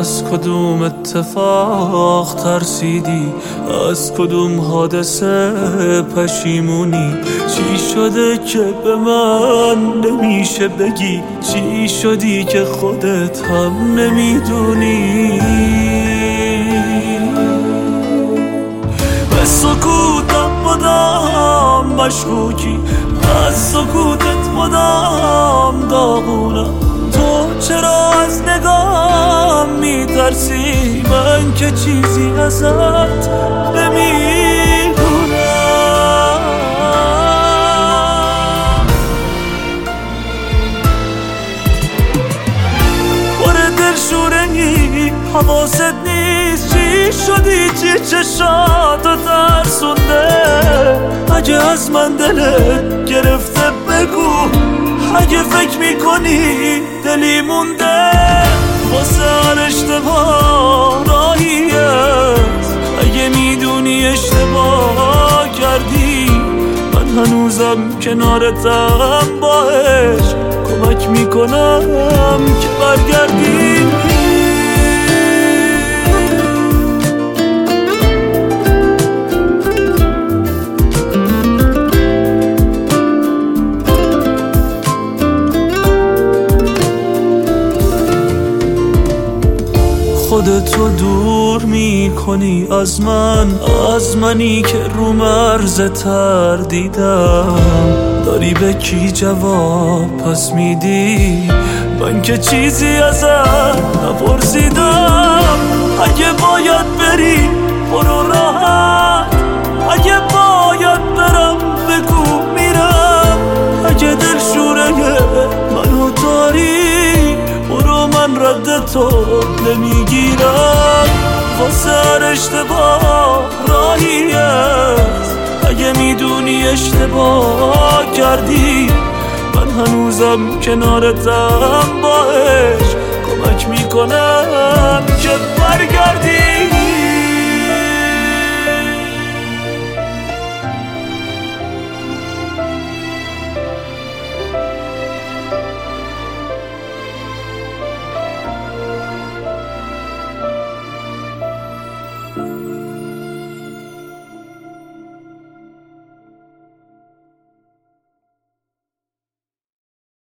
از کدوم اتفاق ترسیدی؟ از کدوم حادثه پشیمونی؟ چی شده که به من نمیشه بگی؟ چی شدی که خودت هم نمیدونی؟ به سکوتم مدام مشکوکی، از سکوتت مدام داغونم. تو چرا از نگام میترسی؟ من که چیزی ازت نمیدونم. پر دلشوره‌ای حواست نیست چی شدی؟ چی چشاتو ترسونده؟ اگه از من دلت گرفته بگو، اگه فکر میکنی دلی مونده واسه هر اشتباه راهی است. اگه میدونی اشتباه کردی من هنوزم کنارتم، با عشق کمک میکنم که برگردی. خودتو دور میکنی از من، از منی که رو مرز تردیدم. داری به کی جواب پس میدی؟ من که چیزی ازت نپرسیدم. اگه باید بری برو راحت، اگه باید برم بگو میرم. اگه دلشوره منو داری برو، من رد تو نمیگیرم. واسه هر اشتباه راهی است. اگه میدونی اشتباه کردی من هنوزم کنارتم، با عشق کمک میکنم که برگردی.